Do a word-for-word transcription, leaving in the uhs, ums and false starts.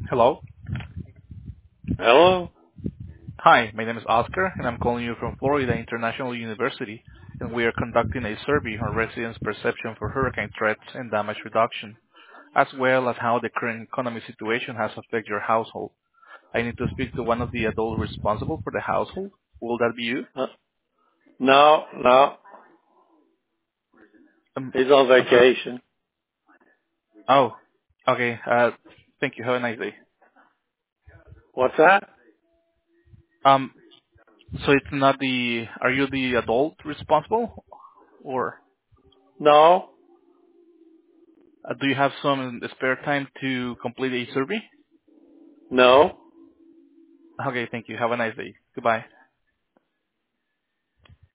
Hello. Hello? Hi, my name is Oscar, and I'm calling you from Florida International University, and we are conducting a survey on residents' perception for hurricane threats and damage reduction, as well as how the current economic situation has affected your household. I need to speak to one of the adults responsible for the household. Will that be you? Uh, no, no. Um, He's on I'm sorry. vacation. Oh, okay. Uh, thank you. Have a nice day. What's that? Um, so it's not the. Are you the adult responsible, or No, uh, do you have some spare time to complete a survey? no. Okay, thank you. Have a nice day. Goodbye.